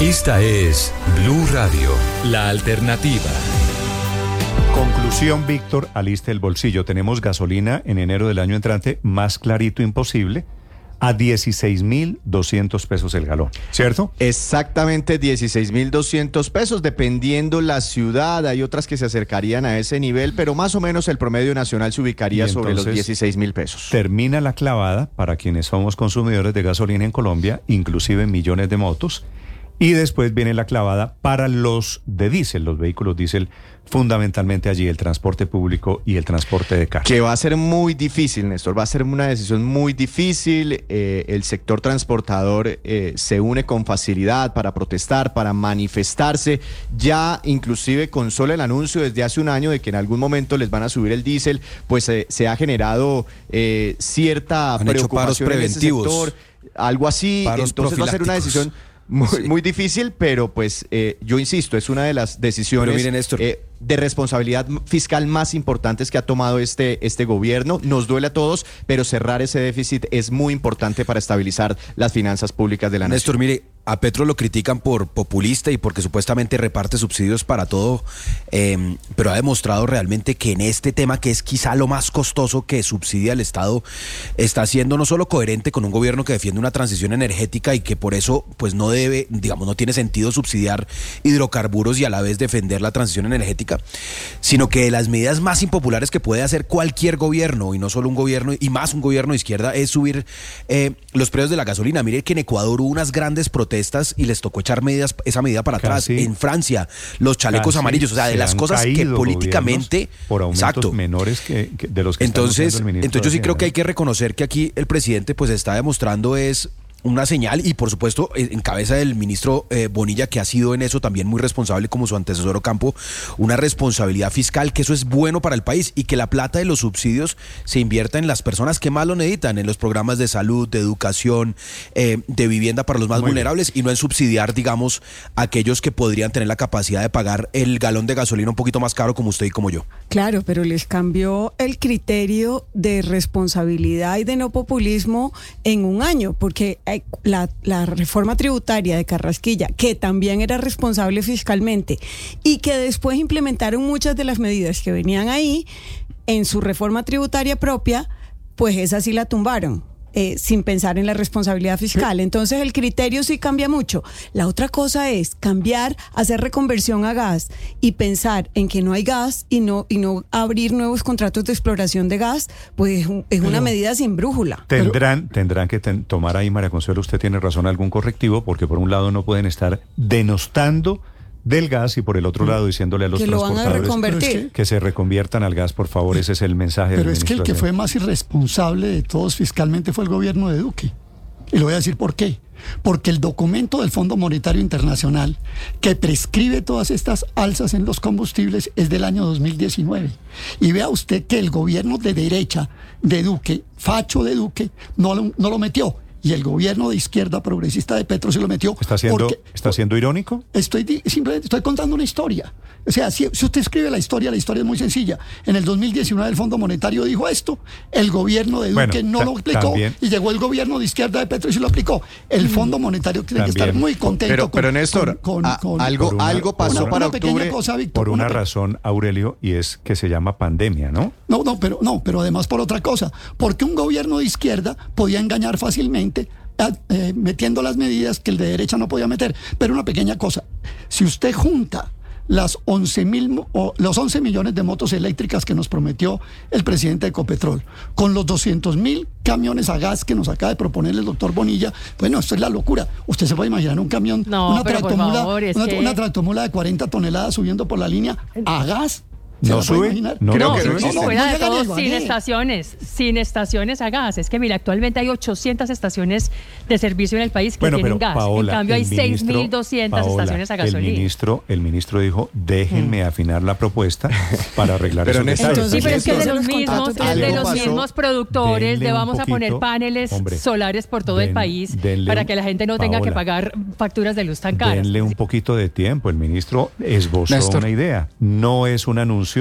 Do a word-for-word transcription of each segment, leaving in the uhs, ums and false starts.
Esta es Blue Radio, la alternativa. Conclusión, Víctor, aliste el bolsillo. Tenemos gasolina en enero del año entrante, más clarito imposible, a dieciséis mil doscientos pesos el galón, ¿cierto? Exactamente, dieciséis mil doscientos pesos, dependiendo la ciudad. Hay otras que se acercarían a ese nivel, pero más o menos el promedio nacional se ubicaría sobre los dieciséis mil pesos. Termina la clavada para quienes somos consumidores de gasolina en Colombia, inclusive millones de motos. Y después viene la clavada para los de diésel, los vehículos diésel, fundamentalmente allí el transporte público y el transporte de carga. Que va a ser muy difícil, Néstor, va a ser una decisión muy difícil. Eh, el sector transportador eh, se une con facilidad para protestar, para manifestarse. Ya inclusive con solo el anuncio desde hace un año de que en algún momento les van a subir el diésel, pues eh, se ha generado eh, cierta Han preocupación en ese sector, algo así. Paros Entonces va a ser una decisión Muy, sí. muy difícil, pero pues eh, yo insisto, es una de las decisiones miren, Néstor, eh, de responsabilidad fiscal más importantes que ha tomado este, este gobierno. Nos duele a todos, pero cerrar ese déficit es muy importante para estabilizar las finanzas públicas de la nación. Néstor, mire, a Petro lo critican por populista y porque supuestamente reparte subsidios para todo, eh, pero ha demostrado realmente que en este tema, que es quizá lo más costoso que subsidia el Estado, está siendo no solo coherente con un gobierno que defiende una transición energética y que por eso pues no debe, digamos, no tiene sentido subsidiar hidrocarburos y a la vez defender la transición energética, sino que de las medidas más impopulares que puede hacer cualquier gobierno, y no solo un gobierno, y más un gobierno de izquierda, es subir eh, los precios de la gasolina. Mire que en Ecuador hubo unas grandes protestas y les tocó echar medidas, esa medida para atrás. Casi, en Francia, los chalecos amarillos, o sea, de las cosas que políticamente por aumentos exacto, menores que, que de los que entonces, está el ministro. Entonces yo sí creo que hay que reconocer que aquí el presidente pues está demostrando es una señal, y por supuesto en cabeza del ministro eh, Bonilla, que ha sido en eso también muy responsable como su antecesor Ocampo, una responsabilidad fiscal, que eso es bueno para el país, y que la plata de los subsidios se invierta en las personas que más lo necesitan, en los programas de salud, de educación, eh, de vivienda para los más muy vulnerables, bien, y no en subsidiar, digamos, a aquellos que podrían tener la capacidad de pagar el galón de gasolina un poquito más caro, como usted y como yo. Claro, pero les cambió el criterio de responsabilidad y de no populismo en un año, porque La, la reforma tributaria de Carrasquilla, que también era responsable fiscalmente y que después implementaron muchas de las medidas que venían ahí en su reforma tributaria propia, pues esa sí la tumbaron. Eh, sin pensar en la responsabilidad fiscal. Entonces el criterio sí cambia mucho. La otra cosa es cambiar, hacer reconversión a gas y pensar en que no hay gas y no y no abrir nuevos contratos de exploración de gas, pues es una Pero, medida sin brújula. Tendrán, tendrán que ten, tomar ahí, María Consuelo, usted tiene razón, algún correctivo, porque por un lado no pueden estar denostando del gas y por el otro lado diciéndole a los que transportadores que, que se reconviertan al gas, por favor. Ese es el mensaje. Pero del es que el que fue más irresponsable de todos fiscalmente fue el gobierno de Duque. Y le voy a decir por qué. Porque el documento del Fondo Monetario Internacional que prescribe todas estas alzas en los combustibles es del año dos mil diecinueve. Y vea usted que el gobierno de derecha de Duque, facho de Duque, no lo, no lo metió. Y el gobierno de izquierda progresista de Petro se lo metió. ¿Está siendo, porque, ¿está siendo irónico? Estoy simplemente estoy contando una historia. O sea, si, si usted escribe la historia, la historia es muy sencilla. En el dos mil diecinueve el Fondo Monetario dijo esto, el gobierno de Duque bueno, no ta- lo aplicó también. Y llegó el gobierno de izquierda de Petro y se lo aplicó. El Fondo Monetario tiene también. que estar muy contento. Pero, con, pero Néstor, con, con, a, con, algo, una, algo pasó una, para una octubre. Cosa, Víctor, por una, una razón, Aurelio, y es que se llama pandemia, ¿no? No, no, pero no, pero además por otra cosa. Porque un gobierno de izquierda podía engañar fácilmente Eh, metiendo las medidas que el de derecha no podía meter. Pero una pequeña cosa, si usted junta las once mil o los once millones de motos eléctricas que nos prometió el presidente de Ecopetrol con los doscientos mil camiones a gas que nos acaba de proponer el doctor Bonilla, bueno, esto es la locura. Usted se puede imaginar un camión, no, una pero tractomula, por favor, es una, que... una tractomula de cuarenta toneladas subiendo por la línea a gas. ¿No sube? No, Creo que no, no existe. fuera no de todo, no sin estaciones, sin estaciones a gas. Es que mira, actualmente hay ochocientas estaciones de servicio en el país que bueno, tienen pero, gas. Paola, en cambio hay seis mil doscientas Paola, estaciones a gasolina. El ministro, el ministro dijo, déjenme mm. afinar la propuesta para arreglar pero esos detalles. Sí, pero es que es de los mismos, es de los mismos productores, le vamos poquito, a poner paneles hombre, solares por todo den, el país un, para que la gente no Paola, tenga que pagar facturas de luz tan caras. Denle un poquito de tiempo. El ministro esbozó Néstor. una idea. No es un anuncio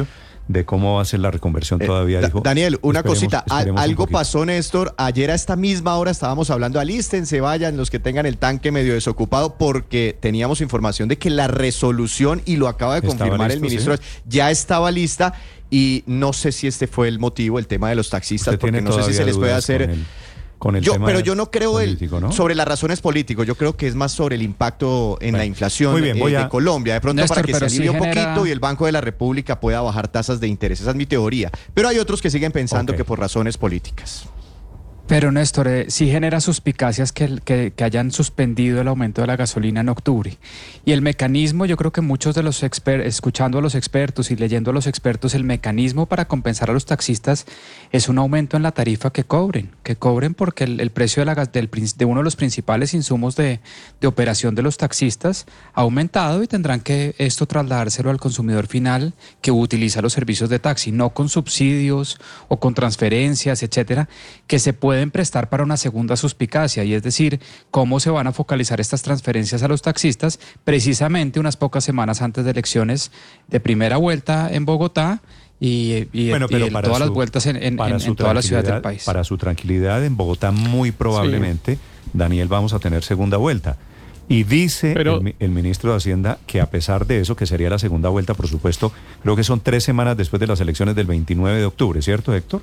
de cómo va a ser la reconversión todavía. Eh, dijo, Daniel, una esperemos, cosita, esperemos algo un poquito. pasó, Néstor, ayer a esta misma hora estábamos hablando, alístense, vayan los que tengan el tanque medio desocupado, porque teníamos información de que la resolución, y lo acaba de Estaba confirmar listo, el ministro, sí. ya estaba lista, y no sé si este fue el motivo, el tema de los taxistas, Usted porque tiene no sé si se todavía les puede dudas hacer... con el- con el yo, tema pero yo no creo político, el, ¿no? sobre las razones políticas, yo creo que es más sobre el impacto en Bueno, la inflación muy bien, voy eh, a- de Colombia, de pronto Néstor, para que se pero sí alivie un genera- poquito y el Banco de la República pueda bajar tasas de interés, esa es mi teoría, pero hay otros que siguen pensando Ok. que por razones políticas. Pero Néstor, eh, sí genera suspicacias que, el- que, que hayan suspendido el aumento de la gasolina en octubre. Y el mecanismo, yo creo que muchos de los expertos, escuchando a los expertos y leyendo a los expertos, el mecanismo para compensar a los taxistas es un aumento en la tarifa que cobren, que cobren porque el, el precio de, la, gas- del, prin- de uno de los principales insumos de, de operación de los taxistas ha aumentado y tendrán que esto trasladárselo al consumidor final que utiliza los servicios de taxi, no con subsidios o con transferencias, etcétera, que se pueden prestar para una segunda suspicacia, y es decir, cómo se van a focalizar estas transferencias a los taxistas precisamente unas pocas semanas antes de elecciones de primera vuelta en Bogotá y, y, Bueno, y pero en para todas su- las vueltas en, en- para en- su en todas las ciudades del tranquilidad- país. Para su tranquilidad, en Bogotá muy probablemente, Daniel, vamos a tener segunda vuelta. Y dice Pero- el, mi- el ministro de Hacienda que a pesar de eso, que sería la segunda vuelta, por supuesto, creo que son tres semanas después de las elecciones del veintinueve de octubre, ¿cierto, Héctor?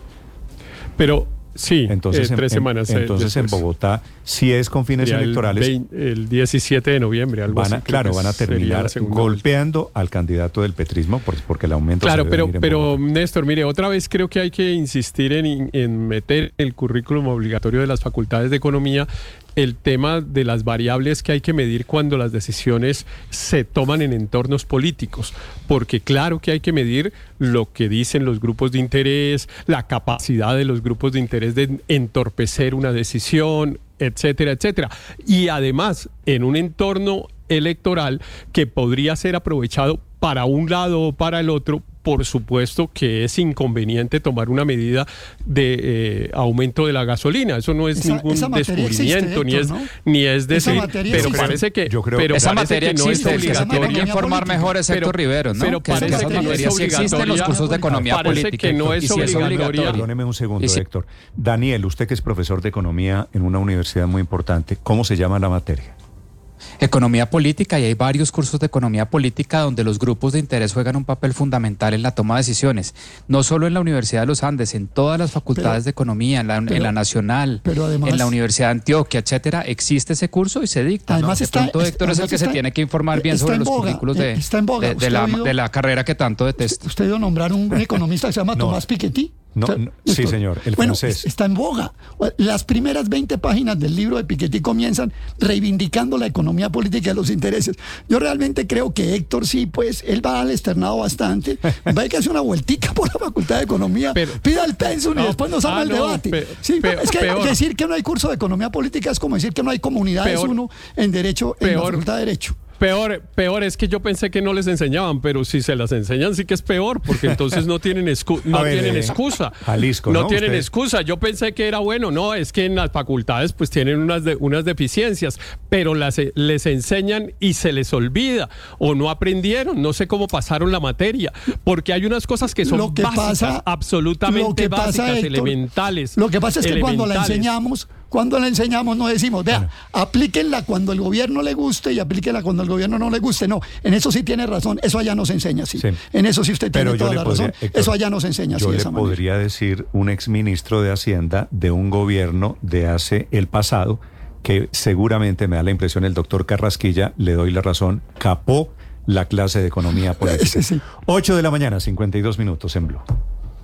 Pero sí, Entonces, eh, en- tres en, semanas. eh, entonces en después. Bogotá, si es con fines Sería el electorales, veinte el diecisiete de noviembre, algo van a, así. creo claro, que van a sería la terminar segunda vuelta. golpeando al candidato del petrismo, por- porque el aumento Claro, se debe pero, venir en pero Bogotá. Néstor, mire, otra vez creo que hay que insistir en, en meter el currículum obligatorio de las facultades de economía el tema de las variables que hay que medir cuando las decisiones se toman en entornos políticos, porque claro que hay que medir lo que dicen los grupos de interés, la capacidad de los grupos de interés de entorpecer una decisión, etcétera, etcétera. Y además, en un entorno electoral que podría ser aprovechado para un lado o para el otro, por supuesto que es inconveniente tomar una medida de eh, aumento de la gasolina. Eso no es Esa- ningún esa materia descubrimiento, existe, ni es Héctor, ¿no? ni es de Esa sí, materia pero existe. parece que Yo creo- pero Esa parece materia que no existe, es el que se tiene obligatoria. que informar mejor es Héctor Rivero, ¿no? Pero Que es que parece esa que no es materia sí existe en los obligatoria. cursos de economía Parece política. que no es y si es obligatoria. obligatorio. Perdóneme un segundo, Y si- Héctor. Daniel, usted que es profesor de economía en una universidad muy importante, ¿cómo se llama la materia? Economía política, y hay varios cursos de economía política donde los grupos de interés juegan un papel fundamental en la toma de decisiones, no solo en la Universidad de los Andes, en todas las facultades Pero- de economía, en la, pero- en la Nacional, pero además- en la Universidad de Antioquia, etcétera, existe ese curso y se dicta. Además de está- pronto es- Héctor es el además que se está- tiene que informar bien está sobre en los boga, currículos eh, de, está en boga. de- de ¿Usted la, ha oído- de la carrera que tanto detesta. ¿Usted dio nombrar un economista que se llama No. Tomás Piketty? No, O sea, no, sí, esto- señor, el bueno, francés. es- está en boga. Las primeras veinte páginas del libro de Piketty comienzan reivindicando la economía política de los intereses. Yo realmente creo que Héctor sí, pues, él va al externado bastante. Va a que hace una vueltica por la Facultad de Economía, Pero- pida el pensum y No, después nos arma ah, el no, debate. pe- Sí, pe- es que peor. decir que no hay curso de economía política es como decir que no hay comunidades Peor. uno en derecho en la Peor. Facultad de Derecho. Peor, peor es que yo pensé que no les enseñaban, pero si se las enseñan sí que es peor, porque entonces no tienen, excu- no A ver, tienen eh, excusa. Jalisco, no ¿no? tienen Usted- excusa. Yo pensé que era bueno, no, es que en las facultades pues tienen unas, de- unas deficiencias, pero las, eh, les enseñan y se les olvida, o no aprendieron, no sé cómo pasaron la materia, porque hay unas cosas que son Lo que básicas, pasa- absolutamente lo que pasa, básicas, Héctor, elementales. Lo que pasa es que cuando la elementales. enseñamos, cuando la enseñamos no decimos, vea, aplíquenla cuando el gobierno le guste y aplíquenla cuando el gobierno no le guste. No, en eso sí tiene razón, eso allá nos enseña, sí. Sí. En eso sí usted Pero tiene yo toda le la podría- razón. Héctor, eso allá nos enseña, sí, Yo de le esa manera. podría decir un exministro de Hacienda de un gobierno de hace el pasado, que seguramente me da la impresión el doctor Carrasquilla, le doy la razón, capó la clase de economía política. Sí, sí. ocho de la mañana, cincuenta y dos minutos en Blue.